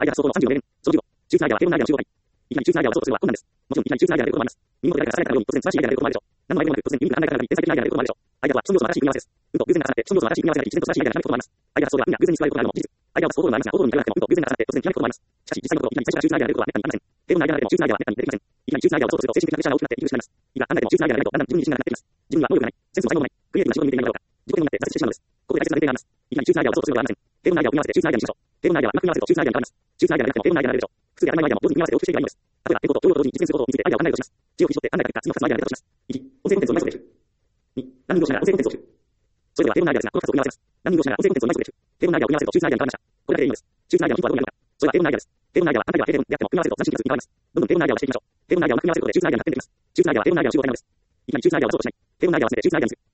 アイデア発想法の34例。その15、抽出アイデアは低温のアイデアの集合体。いきなり抽出アイデアを想像することは困難です。もちろんいきなり抽出アイデアが出ることもあります。耳元で誰かがされたように突然素晴らしいアイデアが出ることもあるでしょう。何のアイデアもなく突然意味が何らかがなり天才的なアイデアが出ることもあるでしょう。アイデアはその要素の新しい組み合わせです。運と偶然が重なってその要素の新しい組み合わせが一然と素晴らしいアイデアがなることもあります。アイデア発想では運や偶然に救われることがあるのも事実。アイデアを出す方法もありますが、方法に限らなくても運と偶然が重なって突然極めることもあります。しかし実際のところ、いきなり最初から抽出アイデアが出ることは滅多にありません。低温のアイデアが出ても抽出アイデアは滅多に出てきません。いきなり抽出アイデアを想像すると精神的なプレッシャーが大きくなって息苦しくなります。いくら考えても抽出アイデアがないとだんだん自分に自信がなくなってきます。自分には能力がない、センスも才能もない、クリエイティブな仕事に向いていないのだろうか。自己嫌悪になって挫折してしまうのです。ここで大切な前提があります。いきなり抽出アイデアを想像するのではありません。低温のアイデアを組み合わせて抽出アイデアにしましょう。低温のアイデアはうまく組み合わせると抽出アイデアに変わります。抽出アイデアがなくても低温のアイデアが出るでしょう。複数で当たり前のアイデアも同時に組み合わせて大きくしていけばいいのです。例えば、テンポと情報と同時に実現することを見つけてアイデアを考えるとします。知恵を切り取って考えた結果、次の2つのアイデアが出たとします。1、音声コンテンツをうまいこと練習。2、ランニングをしながら音声コンテンツを練習。それでは低温のアイデアですが、この2つを組み合わせます。ランニングをしながら音声コンテンツをうまいこと練習。低温のアイデアを組み合わせると抽出アイデアに変わりました。これだけでいいのです。抽出アイデアのヒントはどこにあるのか。それは低温のアイデアです。低温のアイデアは単体では低温であっても組み合わせると斬新技術に変わります。どんどん低温のアイデアをしていきましょう。低温のアイデアをうまく組み合わせることで抽出アイデアに発展できます。抽出アイデアは低温のアイデアの集合体なのです。いきなり抽出アイデアを想像しない。低温のアイデアを忘れて抽出アイデアにする。